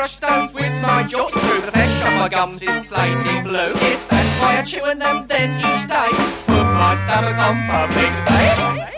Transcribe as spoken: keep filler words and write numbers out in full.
brush stones with my jaws through the flesh of my gums is slaty blue. Yes, that's why I'm chewing them then each day. Put my stomach on public space.